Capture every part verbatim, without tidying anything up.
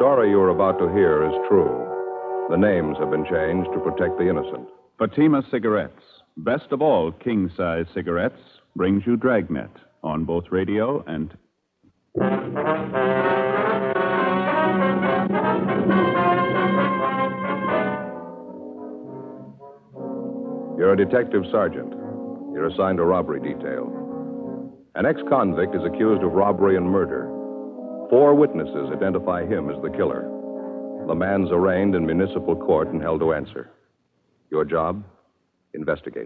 story you are about to hear is true. The names have been changed to protect the innocent. Fatima Cigarettes, best of all king-size cigarettes, brings you Dragnet on both radio and... You're a detective sergeant. You're assigned a robbery detail. An ex-convict is accused of robbery and murder. Four witnesses identify him as the killer. The man's arraigned in municipal court and held to answer. Your job? Investigate.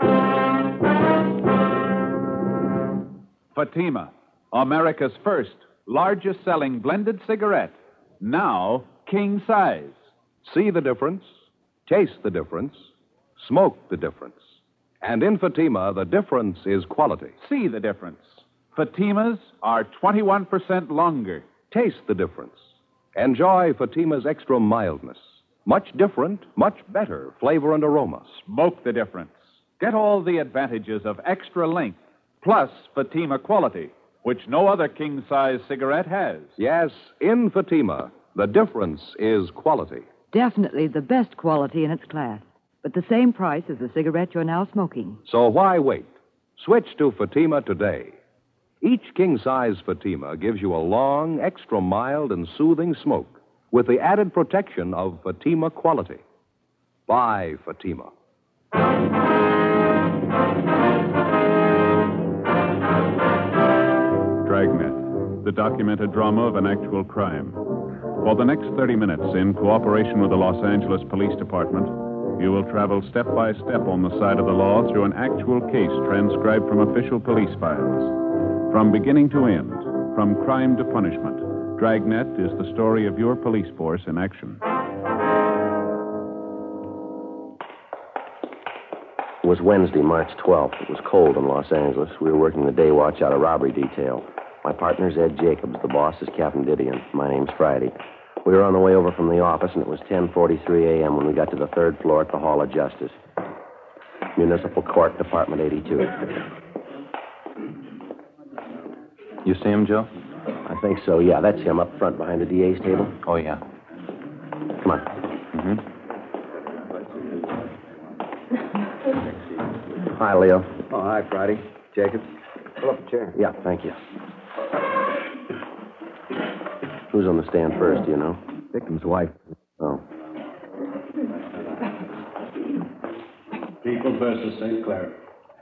Fatima, America's first, largest-selling blended cigarette. Now, king size. See the difference, taste the difference, smoke the difference. And in Fatima, the difference is quality. See the difference. Fatimas are twenty-one percent longer. Taste the difference. Enjoy Fatima's extra mildness. Much different, much better flavor and aroma. Smoke the difference. Get all the advantages of extra length, plus Fatima quality, which no other king-size cigarette has. Yes, in Fatima, the difference is quality. Definitely the best quality in its class, but the same price as the cigarette you're now smoking. So why wait? Switch to Fatima today. Each king-size Fatima gives you a long, extra mild, and soothing smoke with the added protection of Fatima quality. Buy Fatima. Dragnet, the documented drama of an actual crime. For the next thirty minutes, in cooperation with the Los Angeles Police Department, you will travel step by step on the side of the law through an actual case transcribed from official police files. From beginning to end, from crime to punishment, Dragnet is the story of your police force in action. It was Wednesday, March twelfth. It was cold in Los Angeles. We were working the day watch out of robbery detail. My partner's Ed Jacobs. The boss is Captain Didion. My name's Friday. We were on the way over from the office, and it was ten forty-three a.m. when we got to the third floor at the Hall of Justice. Municipal Court, Department eighty-two. You see him, Joe? I think so, yeah. That's him up front behind the D A's table. Oh, yeah. Come on. Mm-hmm. Hi, Leo. Oh, hi, Friday. Jacobs. Pull up a chair. Yeah, thank you. Who's on the stand first, do you know? Victim's wife. Oh. People versus Saint Clair.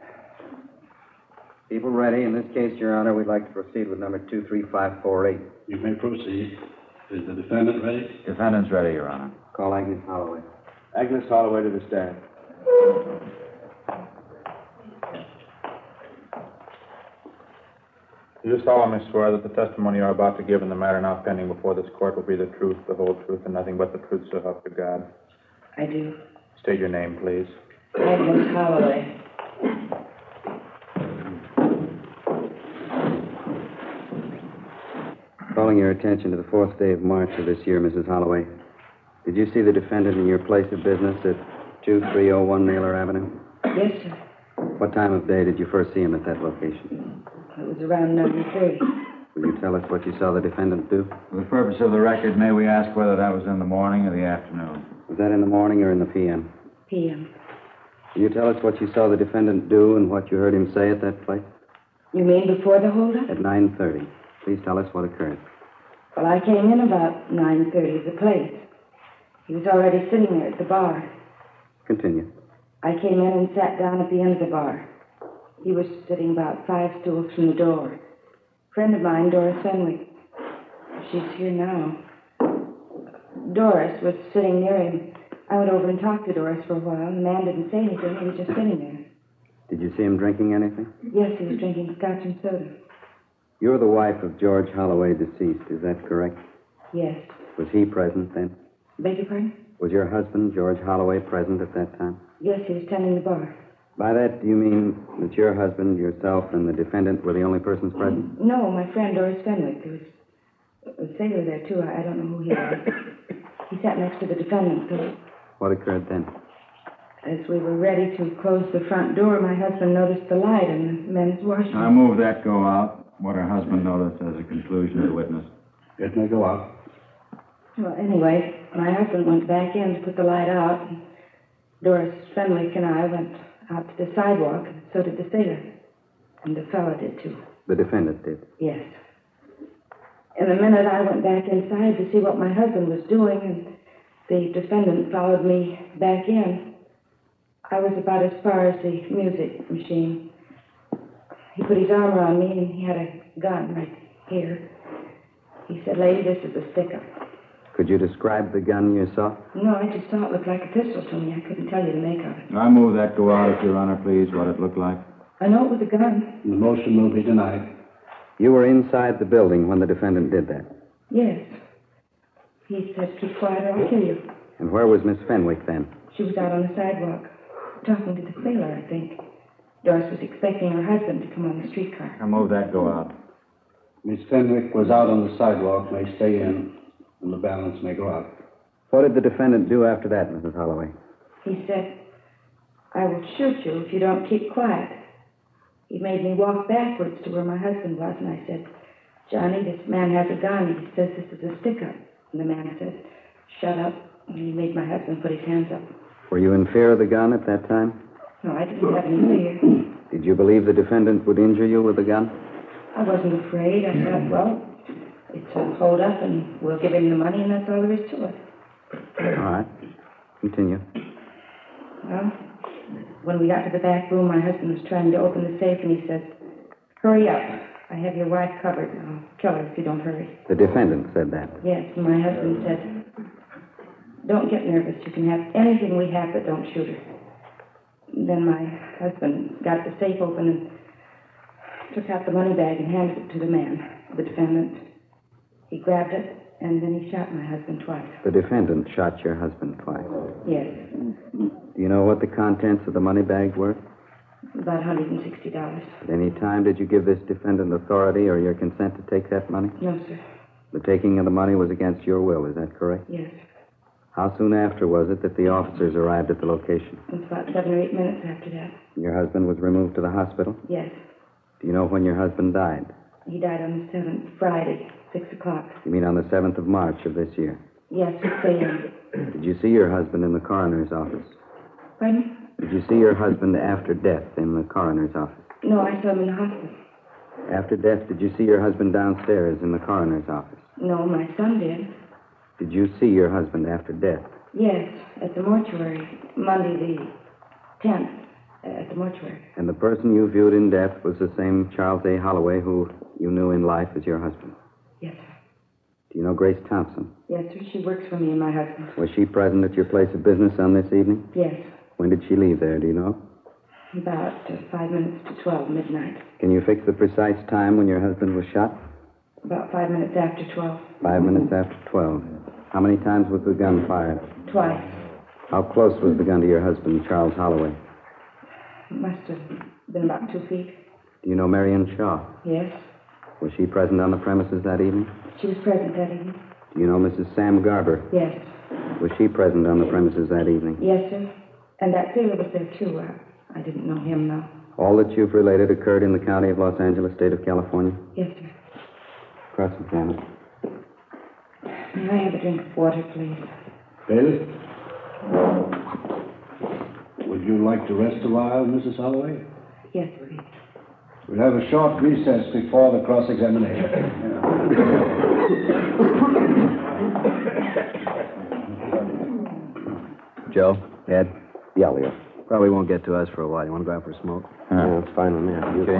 People ready. In this case, Your Honor, we'd like to proceed with number two three five four eight. You may proceed. Is the defendant ready? Defendant's ready, Your Honor. Call Agnes Holloway. Agnes Holloway to the stand. Do you solemnly swear that the testimony you are about to give in the matter now pending before this court will be the truth, the whole truth, and nothing but the truth, so help you God? I do. State your name, please. Agnes Holloway. Calling your attention to the fourth day of March of this year, Missus Holloway. Did you see the defendant in your place of business at two three oh one Naylor Avenue? Yes, sir. What time of day did you first see him at that location? It was around nine thirty. Will you tell us what you saw the defendant do? For the purpose of the record, may we ask whether that was in the morning or the afternoon? Was that in the morning or in the P M? P M. Will you tell us what you saw the defendant do and what you heard him say at that place? You mean before the holdup? At nine thirty. Please tell us what occurred. Well, I came in about nine thirty to the place. He was already sitting there at the bar. Continue. I came in and sat down at the end of the bar. He was sitting about five stools from the door. A friend of mine, Doris Fenwick. She's here now. Doris was sitting near him. I went over and talked to Doris for a while. The man didn't say anything. He was just sitting there. Did you see him drinking anything? Yes, he was drinking scotch and soda. You're the wife of George Holloway, deceased. Is that correct? Yes. Was he present then? Beg your pardon? Was your husband, George Holloway, present at that time? Yes, he was tending the bar. By that, do you mean that your husband, yourself, and the defendant were the only persons present? No, my friend Doris Fenwick. There was a sailor there, too. I, I don't know who he was. He sat next to the defendant, so... What occurred then? As we were ready to close the front door, my husband noticed the light in the men's washroom. I move that go out. What her husband noticed as a conclusion of the witness. It may go out. Well, anyway, my husband went back in to put the light out. And Doris Fenwick and I went out to the sidewalk, and so did the sailor. And the fellow did, too. The defendant did? Yes. In a minute, I went back inside to see what my husband was doing, and the defendant followed me back in. I was about as far as the music machine. He put his arm around me, and he had a gun right here. He said, "Lady, this is a stick-up." Could you describe the gun you saw? No, I just saw it look like a pistol to me. I couldn't tell you the make of it. I move that go out, if Your Honor, please, what it looked like. I know it was a gun. The motion will be denied. You were inside the building when the defendant did that. Yes. He said, "Keep quiet or I'll kill you." And where was Miss Fenwick then? She was out on the sidewalk, talking to the sailor, I think. Doris was expecting her husband to come on the streetcar. I move that go out. Miss Fenwick was out on the sidewalk, may stay in, and the balance may go out. What did the defendant do after that, Missus Holloway? He said, "I will shoot you if you don't keep quiet." He made me walk backwards to where my husband was, and I said, "Johnny, this man has a gun. He says this is a stick-up." And the man said, "Shut up." And he made my husband put his hands up. Were you in fear of the gun at that time? No, I didn't have any fear. Did you believe the defendant would injure you with a gun? I wasn't afraid. I thought, well, it's a hold-up, and we'll give him the money, and that's all there is to it. All right. Continue. Well, when we got to the back room, my husband was trying to open the safe, and he said, "Hurry up. I have your wife covered. I'll kill her if you don't hurry." The defendant said that. Yes, and my husband said, "Don't get nervous. You can have anything we have, but don't shoot her." Then my husband got the safe open and took out the money bag and handed it to the man, the defendant. He grabbed it, and then he shot my husband twice. The defendant shot your husband twice. Yes, Do you know what the contents of the money bag were? about one hundred sixty dollars. At any time did you give this defendant authority or your consent to take that money? No, sir. The taking of the money was against your will, is that correct? Yes. How soon after was it that the officers arrived at the location? It was about seven or eight minutes after that. Your husband was removed to the hospital? Yes. Do you know when your husband died? He died on the seventh, Friday, six o'clock. You mean on the seventh of March of this year? Yes, six a.m. Did you see your husband in the coroner's office? Pardon? Did you see your husband after death in the coroner's office? No, I saw him in the hospital. After death, did you see your husband downstairs in the coroner's office? No, my son did. Did you see your husband after death? Yes, at the mortuary, Monday the tenth, at the mortuary. And the person you viewed in death was the same Charles A. Holloway who you knew in life as your husband? Yes, sir. Do you know Grace Thompson? Yes, sir. She works for me and my husband. Was she present at your place of business on this evening? Yes, When did she leave there, do you know? about uh, five minutes to twelve, midnight. Can you fix the precise time when your husband was shot? About five minutes after twelve. Five minutes after twelve. How many times was the gun fired? Twice. How close was the gun to your husband, Charles Holloway? Must have been about two feet. Do you know Marion Shaw? Yes, Was she present on the premises that evening? she was present that evening. Do you know Missus Sam Garber? Yes, Was she present on the premises that evening? yes, sir. And that sailor was there, too. Uh, I didn't know him, though. All that you've related occurred in the county of Los Angeles, state of California? Yes, sir. Cross-examine. May I have a drink of water, please? Bailiff? Would you like to rest a while, Missus Holloway? Yes, please. We'll have a short recess before the cross-examination. Joe? Ed? Yeah, Leo. Probably won't get to us for a while. You want to go out for a smoke? Yeah, it's fine with me. Okay.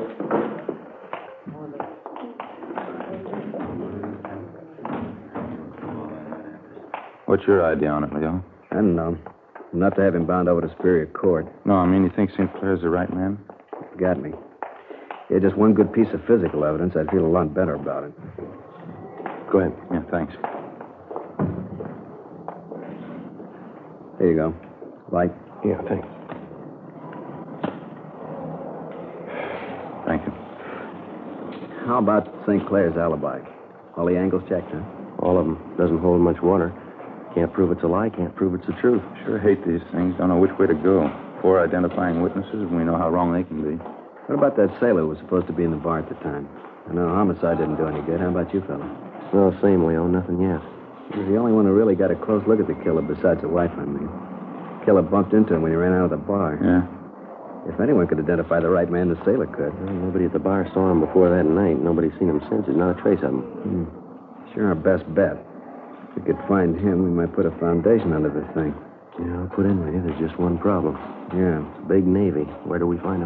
What's your idea on it, Leo? I don't know. Not to have him bound over to Superior Court. No, I mean, you think Saint Clair's the right man? Got me. Yeah, just one good piece of physical evidence, I'd feel a lot better about it. Go ahead. Yeah, thanks. There you go. Light. Yeah, thanks. Thank you. How about Saint Clair's alibi? All the angles checked, huh? All of them. Doesn't hold much water. Can't prove it's a lie, can't prove it's the truth. Sure hate these things. Don't know which way to go. Four identifying witnesses, and we know how wrong they can be. What about that sailor who was supposed to be in the bar at the time? I know homicide didn't do any good. How about you, fella? No, same, Leo. Nothing yet. He was the only one who really got a close look at the killer, besides the wife, I mean. The killer bumped into him when he ran out of the bar. Yeah. If anyone could identify the right man, the sailor could. Well, nobody at the bar saw him before that night. Nobody's seen him since. There's not a trace of him. Hmm. Sure, our best bet. If we could find him, we might put a foundation under this thing. Yeah, I'll put in with you. There's just one problem. Yeah. It's a big Navy. Where do we find him?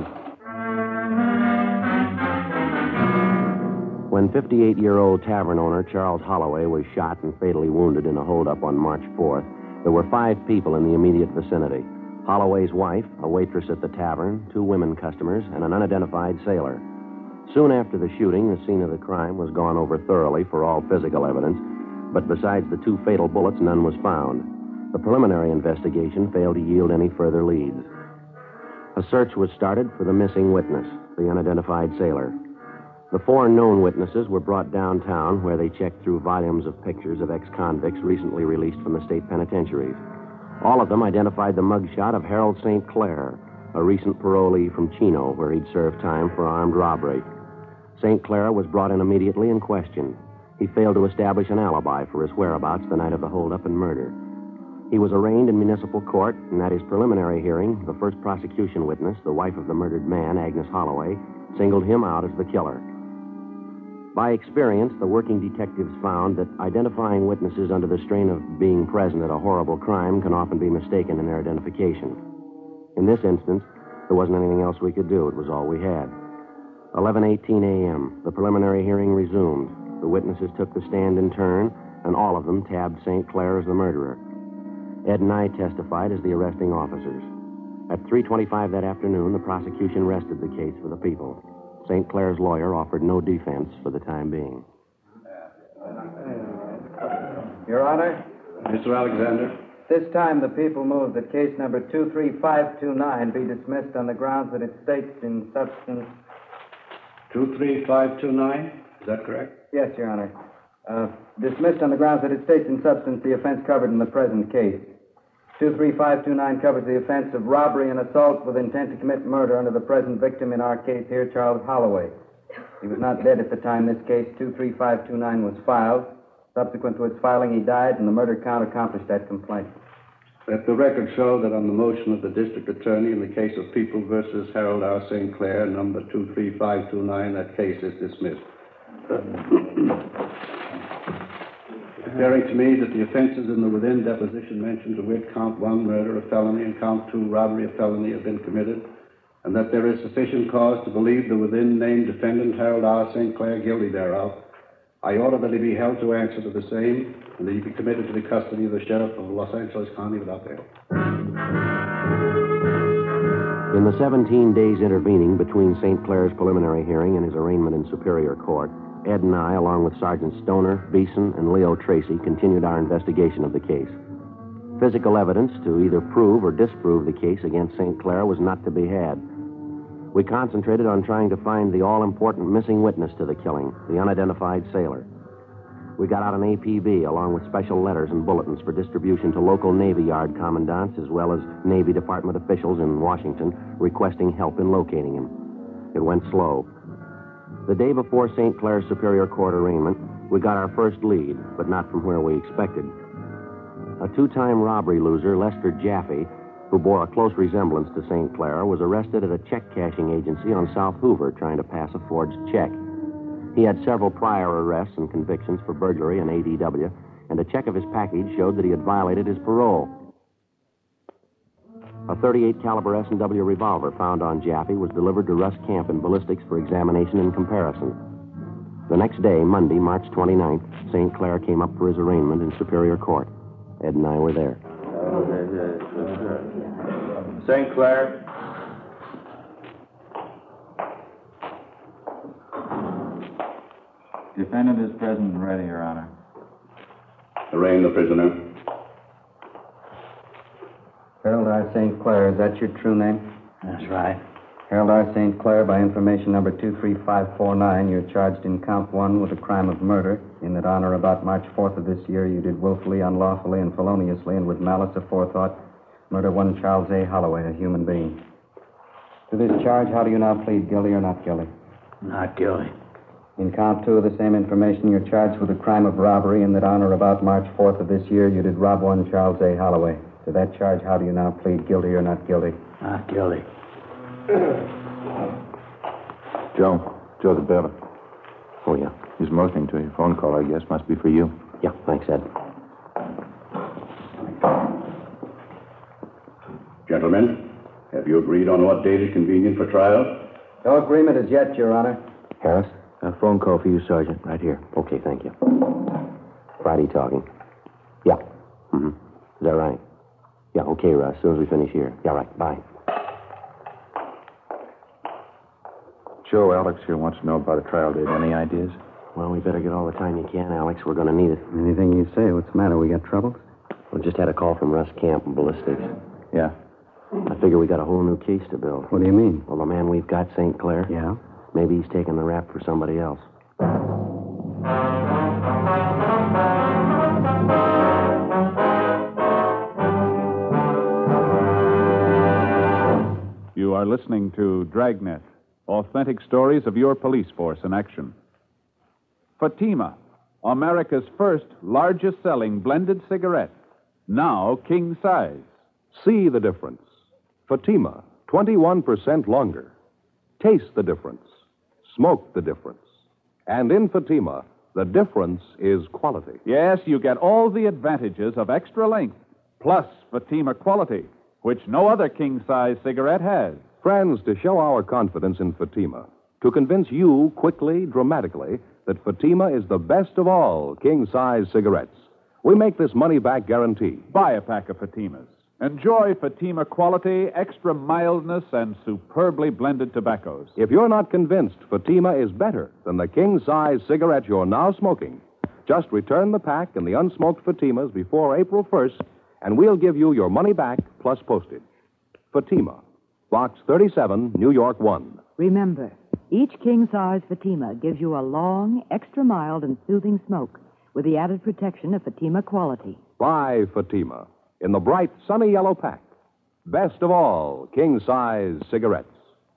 When fifty-eight-year-old tavern owner Charles Holloway was shot and fatally wounded in a holdup on March fourth, there were five people in the immediate vicinity. Holloway's wife, a waitress at the tavern, two women customers, and an unidentified sailor. Soon after the shooting, the scene of the crime was gone over thoroughly for all physical evidence, but besides the two fatal bullets, none was found. The preliminary investigation failed to yield any further leads. A search was started for the missing witness, the unidentified sailor. The four known witnesses were brought downtown, where they checked through volumes of pictures of ex-convicts recently released from the state penitentiaries. All of them identified the mugshot of Harold Saint Clair, a recent parolee from Chino, where he'd served time for armed robbery. Saint Clair was brought in immediately and questioned. He failed to establish an alibi for his whereabouts the night of the holdup and murder. He was arraigned in municipal court, and at his preliminary hearing, the first prosecution witness, the wife of the murdered man, Agnes Holloway, singled him out as the killer. By experience, the working detectives found that identifying witnesses under the strain of being present at a horrible crime can often be mistaken in their identification. In this instance, there wasn't anything else we could do. It was all we had. eleven eighteen a.m., the preliminary hearing resumed. The witnesses took the stand in turn, and all of them tabbed Saint Clair as the murderer. Ed and I testified as the arresting officers. At three twenty-five that afternoon, the prosecution rested the case for the people. Saint Clair's lawyer offered no defense for the time being. Your Honor? Mister Alexander? This time the people move that case number two three five two nine be dismissed on the grounds that it states in substance... two three five two nine? Is that correct? Yes, Your Honor. Uh, dismissed on the grounds that it states in substance the offense covered in the present case. two three five two nine covers the offense of robbery and assault with intent to commit murder under the present victim in our case here, Charles Holloway. He was not dead at the time this case two three five two nine was filed. Subsequent to its filing, he died, and the murder count accomplished that complaint. Let the record show that on the motion of the district attorney in the case of People versus Harold R. Saint Clair, number two three five two nine, that case is dismissed. Declaring to me that the offenses in the within deposition mentioned, to wit, count one, murder, a felony, and count two, robbery, a felony, have been committed, and that there is sufficient cause to believe the within named defendant, Harold R. Saint Clair, guilty thereof, I order that he be held to answer to the same, and that he be committed to the custody of the sheriff of Los Angeles County without bail. In the seventeen days intervening between Saint Clair's preliminary hearing and his arraignment in Superior Court, Ed and I, along with Sergeant Stoner, Beeson, and Leo Tracy, continued our investigation of the case. Physical evidence to either prove or disprove the case against Saint Clair was not to be had. We concentrated on trying to find the all-important missing witness to the killing, the unidentified sailor. We got out an A P B along with special letters and bulletins for distribution to local Navy Yard commandants as well as Navy Department officials in Washington requesting help in locating him. It went slow. The day before Saint Clair's Superior Court arraignment, we got our first lead, but not from where we expected. A two-time robbery loser, Lester Jaffe, who bore a close resemblance to Saint Clair, was arrested at a check-cashing agency on South Hoover trying to pass a forged check. He had several prior arrests and convictions for burglary and A D W, and a check of his package showed that he had violated his parole. A thirty-eight caliber S and W revolver found on Jaffe was delivered to Russ Camp in ballistics for examination and comparison. The next day, Monday, March twenty-ninth, Saint Clair came up for his arraignment in Superior Court. Ed and I were there. Saint Clair. Defendant is present and ready, Your Honor. Arraign the prisoner. Harold R. Saint Clair, is that your true name? That's right. Harold R. Saint Clair, by information number two three five four nine, you're charged in count one with the crime of murder, in that on or about March fourth of this year, you did willfully, unlawfully, and feloniously, and with malice aforethought, murder one Charles A. Holloway, a human being. To this charge, how do you now plead, guilty or not guilty? Not guilty. In count two of the same information, you're charged with the crime of robbery and that on or about March fourth of this year, you did rob one Charles A. Holloway. To that charge, how do you now plead, guilty or not guilty? Not guilty. Joe. Joe the bailiff. Oh, yeah. He's motioning to you. Phone call, I guess. Must be for you. Yeah, thanks, Ed. Gentlemen, have you agreed on what date is convenient for trial? No agreement as yet, Your Honor. Harris, a phone call for you, Sergeant, right here. Okay, thank you. Friday talking. Yeah. Mm-hmm. Is that right? Yeah, okay, Russ. As soon as we finish here. Yeah, right. Bye. Joe, Alex here wants to know about a trial date. Any ideas? Well, we better get all the time you can, Alex. We're going to need it. Anything you say. What's the matter? We got trouble? We just had a call from Russ Camp and Ballistics. Yeah. I figure we got a whole new case to build. What do you mean? Well, the man we've got, Saint Clair. Yeah? Maybe he's taking the rap for somebody else. You are listening to Dragnet, authentic stories of your police force in action. Fatima, America's first largest-selling blended cigarette, now king size. See the difference. Fatima, twenty-one percent longer. Taste the difference. Smoke the difference. And in Fatima, the difference is quality. Yes, you get all the advantages of extra length, plus Fatima quality, which no other king-size cigarette has. Friends, to show our confidence in Fatima, to convince you quickly, dramatically, that Fatima is the best of all king-size cigarettes, we make this money-back guarantee. Buy a pack of Fatimas. Enjoy Fatima quality, extra mildness, and superbly blended tobaccos. If you're not convinced Fatima is better than the king-size cigarette you're now smoking, just return the pack and the unsmoked Fatimas before April first, and we'll give you your money back plus postage. Fatima, Box thirty-seven, New York one. Remember, each king-size Fatima gives you a long, extra mild, and soothing smoke with the added protection of Fatima quality. Buy Fatima in the bright, sunny yellow pack. Best of all king-size cigarettes.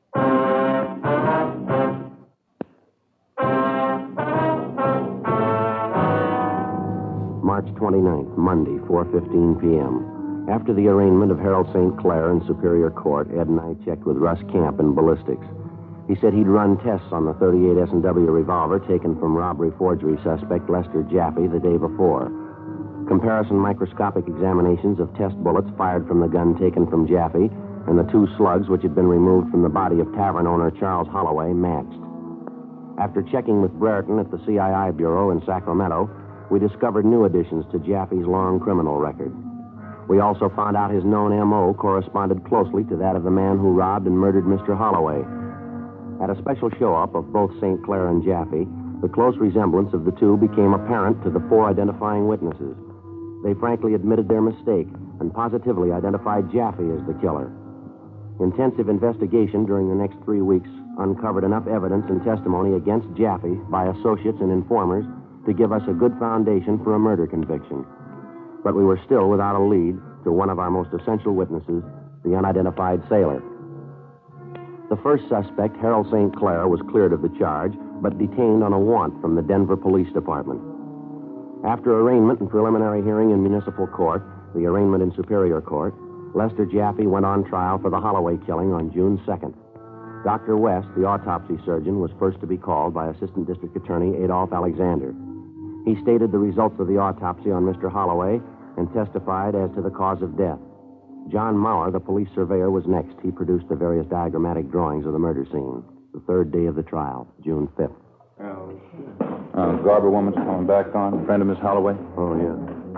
March twenty-ninth, Monday, four fifteen p.m. After the arraignment of Harold Saint Clair in Superior Court, Ed and I checked with Russ Camp in Ballistics. He said he'd run tests on the thirty-eight S and W revolver taken from robbery forgery suspect Lester Jaffe the day before. Comparison microscopic examinations of test bullets fired from the gun taken from Jaffe and the two slugs which had been removed from the body of tavern owner Charles Holloway matched. After checking with Brereton at the C I I Bureau in Sacramento, we discovered new additions to Jaffe's long criminal record. We also found out his known M O corresponded closely to that of the man who robbed and murdered Mister Holloway. At a special show-up of both Saint Clair and Jaffe, the close resemblance of the two became apparent to the four identifying witnesses. They frankly admitted their mistake and positively identified Jaffe as the killer. Intensive investigation during the next three weeks uncovered enough evidence and testimony against Jaffe by associates and informers to give us a good foundation for a murder conviction. But we were still without a lead to one of our most essential witnesses, the unidentified sailor. The first suspect, Harold Saint Clair, was cleared of the charge, but detained on a warrant from the Denver Police Department. After arraignment and preliminary hearing in municipal court, the arraignment in Superior Court, Lester Jaffe went on trial for the Holloway killing on June second. Doctor West, the autopsy surgeon, was first to be called by Assistant District Attorney Adolph Alexander. He stated the results of the autopsy on Mister Holloway and testified as to the cause of death. John Maurer, the police surveyor, was next. He produced the various diagrammatic drawings of the murder scene. The third day of the trial, June fifth. Uh, Garber woman's coming back on. Friend of Miss Holloway? Oh, yeah.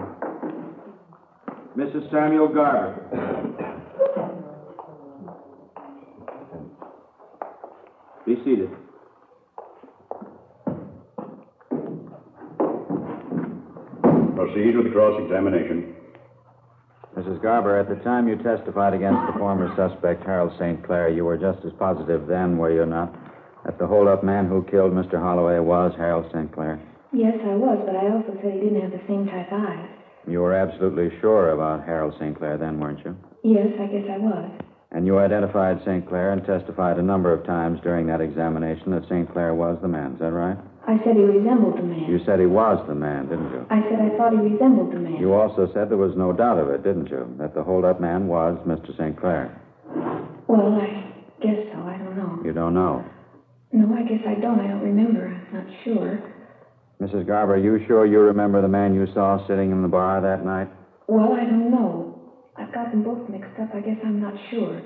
Missus Samuel Garber. Be seated. Proceed with the cross-examination. Missus Garber, at the time you testified against the former suspect, Harold Saint Clair, you were just as positive then, were you not, that the hold-up man who killed Mister Holloway was Harold Saint Clair? Yes, I was, but I also said he didn't have the same type eyes. You were absolutely sure about Harold Saint Clair then, weren't you? Yes, I guess I was. And you identified Saint Clair and testified a number of times during that examination that Saint Clair was the man, is that right? I said he resembled the man. You said he was the man, didn't you? I said I thought he resembled the man. You also said there was no doubt of it, didn't you? That the hold-up man was Mister Saint Clair. Well, I guess so. I don't know. You don't know? No, I guess I don't. I don't remember. I'm not sure. Missus Garber, are you sure you remember the man you saw sitting in the bar that night? Well, I don't know. I've got them both mixed up. I guess I'm not sure.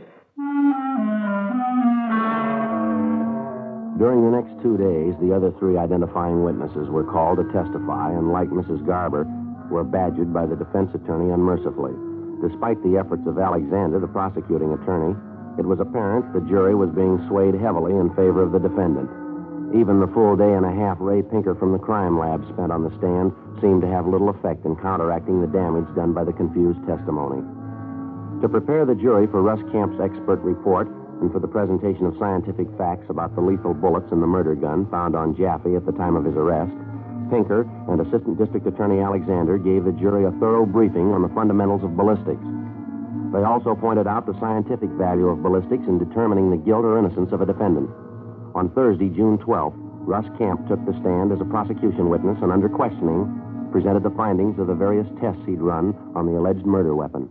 During the next two days, the other three identifying witnesses were called to testify and, like Missus Garber, were badgered by the defense attorney unmercifully. Despite the efforts of Alexander, the prosecuting attorney, it was apparent the jury was being swayed heavily in favor of the defendant. Even the full day and a half Ray Pinker from the crime lab spent on the stand seemed to have little effect in counteracting the damage done by the confused testimony. To prepare the jury for Russ Camp's expert report and for the presentation of scientific facts about the lethal bullets in the murder gun found on Jaffe at the time of his arrest, Pinker and Assistant District Attorney Alexander gave the jury a thorough briefing on the fundamentals of ballistics. They also pointed out the scientific value of ballistics in determining the guilt or innocence of a defendant. On Thursday, June twelfth, Russ Camp took the stand as a prosecution witness and, under questioning, presented the findings of the various tests he'd run on the alleged murder weapon.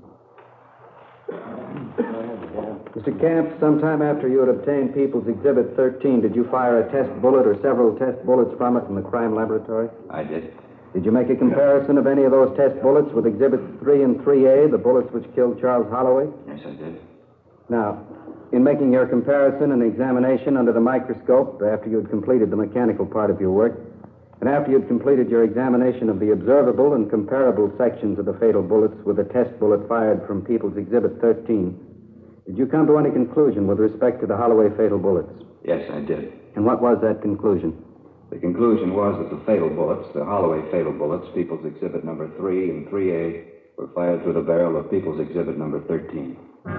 Mister Camp, sometime after you had obtained People's Exhibit thirteen, did you fire a test bullet or several test bullets from it in the crime laboratory? I did. Did you make a comparison of any of those test bullets with Exhibits three and three A, the bullets which killed Charles Holloway? Yes, I did. Now, in making your comparison and examination under the microscope, after you had completed the mechanical part of your work, and after you had completed your examination of the observable and comparable sections of the fatal bullets with the test bullet fired from People's Exhibit thirteen, did you come to any conclusion with respect to the Holloway fatal bullets? Yes, I did. And what was that conclusion? The conclusion was that the fatal bullets, the Holloway fatal bullets, People's Exhibit number three and three A, were fired through the barrel of People's Exhibit number thirteen.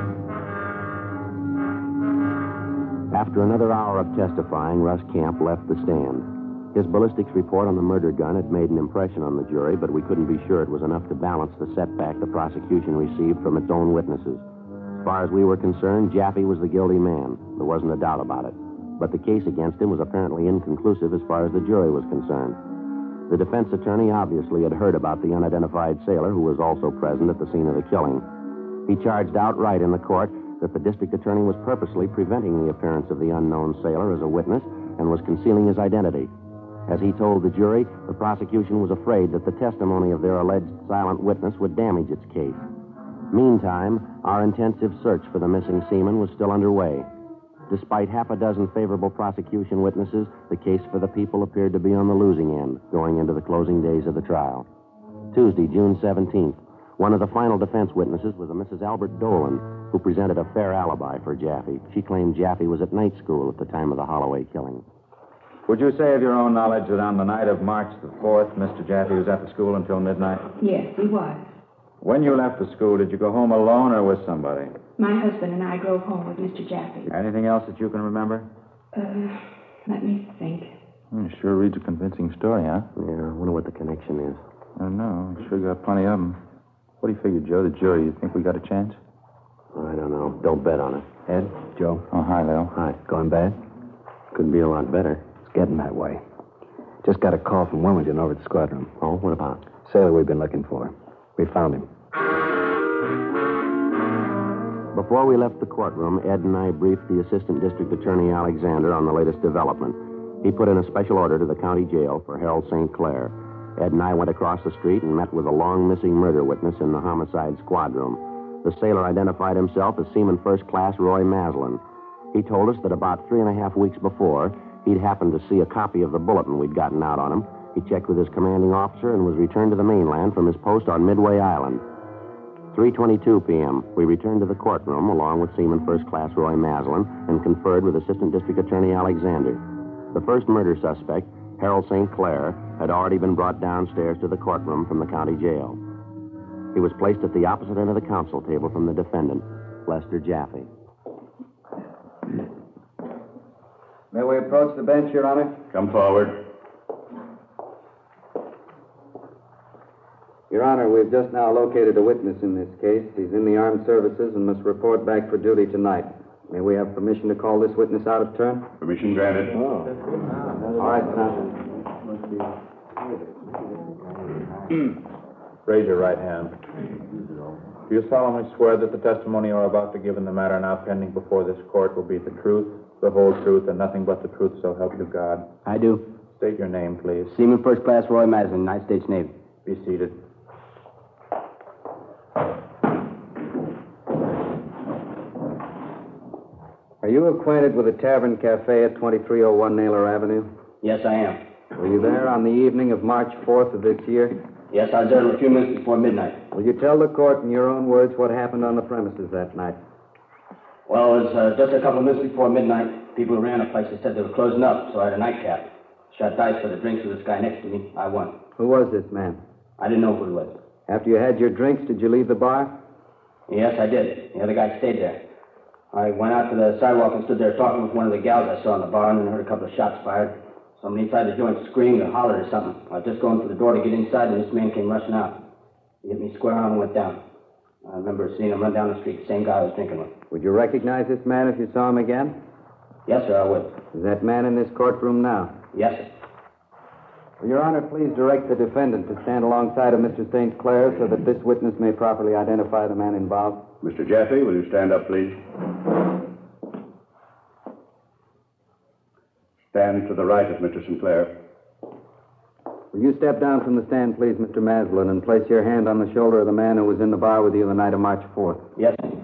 After another hour of testifying, Russ Camp left the stand. His ballistics report on the murder gun had made an impression on the jury, but we couldn't be sure it was enough to balance the setback the prosecution received from its own witnesses. As far as we were concerned, Jaffe was the guilty man. There wasn't a doubt about it. But the case against him was apparently inconclusive as far as the jury was concerned. The defense attorney obviously had heard about the unidentified sailor who was also present at the scene of the killing. He charged outright in the court that the district attorney was purposely preventing the appearance of the unknown sailor as a witness and was concealing his identity. As he told the jury, the prosecution was afraid that the testimony of their alleged silent witness would damage its case. Meantime, our intensive search for the missing seaman was still underway. Despite half a dozen favorable prosecution witnesses, the case for the people appeared to be on the losing end going into the closing days of the trial. Tuesday, June seventeenth, one of the final defense witnesses was a Missus Albert Dolan, who presented a fair alibi for Jaffe. She claimed Jaffe was at night school at the time of the Holloway killing. Would you say of your own knowledge that on the night of March the fourth, Mister Jaffe was at the school until midnight? Yes, he was. When you left the school, did you go home alone or with somebody? My husband and I drove home with Mister Jaffe. Anything else that you can remember? Uh, let me think. You sure reads a convincing story, huh? Yeah, I wonder what the connection is. I don't know. You sure got plenty of them. What do you figure, Joe? The jury, you think we got a chance? I don't know. Don't bet on it. Ed, Joe. Oh, hi, Leo. Hi. Going bad? Could be a lot better. It's getting that way. Just got a call from Wilmington over at the squadron. Oh, what about? Sailor we've been looking for. We found him. Before we left the courtroom, Ed and I briefed the Assistant District Attorney Alexander on the latest development. He put in a special order to the county jail for Harold Saint Clair. Ed and I went across the street and met with a long-missing murder witness in the homicide squad room. The sailor identified himself as Seaman First Class Roy Maslin. He told us that about three and a half weeks before, he'd happened to see a copy of the bulletin we'd gotten out on him. He checked with his commanding officer and was returned to the mainland from his post on Midway Island. three twenty-two p.m., we returned to the courtroom along with Seaman First Class Roy Maslin and conferred with Assistant District Attorney Alexander. The first murder suspect, Harold Saint Clair, had already been brought downstairs to the courtroom from the county jail. He was placed at the opposite end of the counsel table from the defendant, Lester Jaffe. May we approach the bench, Your Honor? Come forward. Your Honor, we've just now located a witness in this case. He's in the armed services and must report back for duty tonight. May we have permission to call this witness out of turn? Permission granted. Oh. All right, Senator. Raise your right hand. Do you solemnly swear that the testimony you are about to give in the matter now pending before this court will be the truth, the whole truth, and nothing but the truth, so help you God? I do. State your name, please. Seaman First Class Roy Maslin, United States Navy. Be seated. Are you acquainted with the Tavern Cafe at twenty-three oh one Naylor Avenue? Yes, I am. Were you there on the evening of March fourth of this year? Yes, I was there a few minutes before midnight. Will you tell the court in your own words what happened on the premises that night? Well, it was uh, just a couple of minutes before midnight. People who ran the place, they said they were closing up, so I had a nightcap. Shot dice for the drinks with this guy next to me. I won. Who was this man? I didn't know who he was. After you had your drinks, did you leave the bar? Yes, I did. The other guy stayed there. I went out to the sidewalk and stood there talking with one of the gals I saw in the bar, and then heard a couple of shots fired. Somebody inside the joint screamed or hollered or something. I was just going to the door to get inside, and this man came rushing out. He hit me square on and went down. I remember seeing him run down the street, the same guy I was drinking with. Would you recognize this man if you saw him again? Yes, sir, I would. Is that man in this courtroom now? Yes, sir. Will Your Honor, please direct the defendant to stand alongside of Mister Saint Clair so that this witness may properly identify the man involved. Mister Jaffe, will you stand up, please? Stand to the right of Mister Sinclair. Will you step down from the stand, please, Mister Maslin, and place your hand on the shoulder of the man who was in the bar with you the night of March fourth? Yes, sir.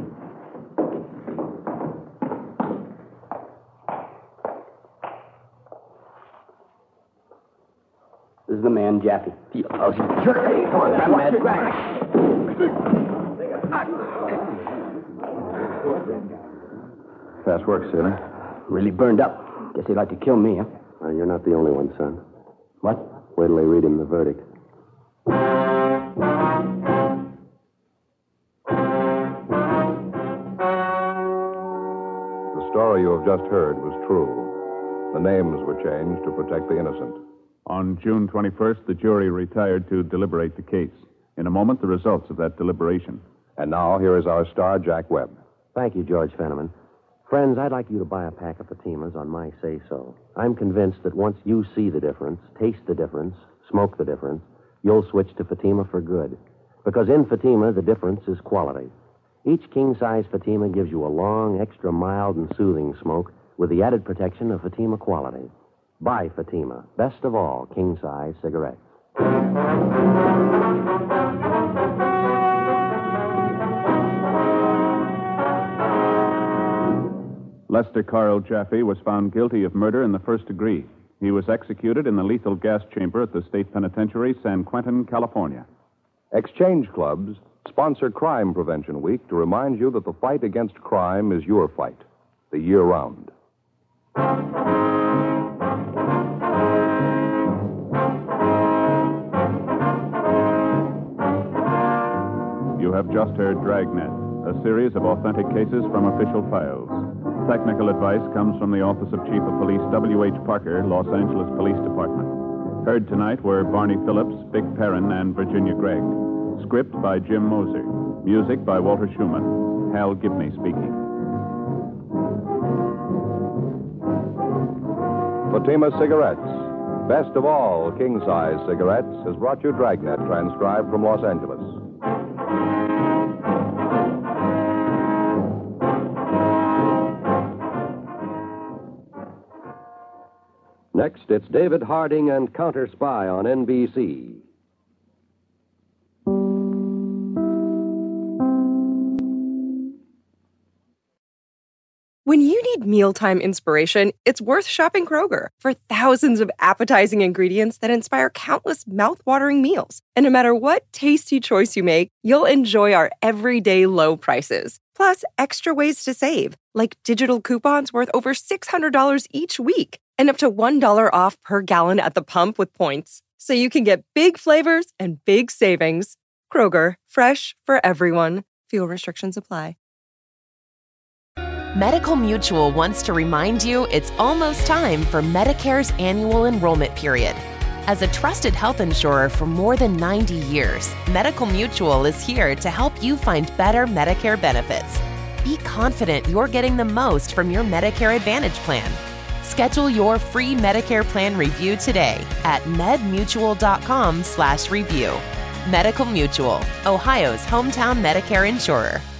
This is the man, Jaffe. Oh, come on, grab him, Fast work, sailor. Really burned up. Guess he'd like to kill me, huh? Uh, you're not the only one, son. What? Wait till they read him the verdict. The story you have just heard was true. The names were changed to protect the innocent. On June twenty-first, the jury retired to deliberate the case. In a moment, the results of that deliberation. And now, here is our star, Jack Webb. Thank you, George Fenneman. Friends, I'd like you to buy a pack of Fatimas on my say-so. I'm convinced that once you see the difference, taste the difference, smoke the difference, you'll switch to Fatima for good. Because in Fatima, the difference is quality. Each king-size Fatima gives you a long, extra mild and soothing smoke with the added protection of Fatima quality. Buy Fatima, best of all king-size cigarettes. Lester Carl Jaffe was found guilty of murder in the first degree. He was executed in the lethal gas chamber at the state penitentiary, San Quentin, California. Exchange Clubs sponsor Crime Prevention Week to remind you that the fight against crime is your fight, the year round. You have just heard Dragnet, a series of authentic cases from official files. Technical advice comes from the Office of Chief of Police W H Parker, Los Angeles Police Department. Heard tonight were Barney Phillips, Vic Perrin, and Virginia Gregg. Script by Jim Moser. Music by Walter Schumann. Hal Gibney speaking. Fatima Cigarettes, best of all king-size cigarettes, has brought you Dragnet, transcribed from Los Angeles. Next, it's David Harding and Counter Spy on N B C. When you need mealtime inspiration, it's worth shopping Kroger for thousands of appetizing ingredients that inspire countless mouth-watering meals. And no matter what tasty choice you make, you'll enjoy our everyday low prices. Plus, extra ways to save, like digital coupons worth over six hundred dollars each week and up to one dollar off per gallon at the pump with points. So you can get big flavors and big savings. Kroger, fresh for everyone. Fuel restrictions apply. Medical Mutual wants to remind you it's almost time for Medicare's annual enrollment period. As a trusted health insurer for more than ninety years, Medical Mutual is here to help you find better Medicare benefits. Be confident you're getting the most from your Medicare Advantage plan. Schedule your free Medicare plan review today at medmutual.com slash review. Medical Mutual, Ohio's hometown Medicare insurer.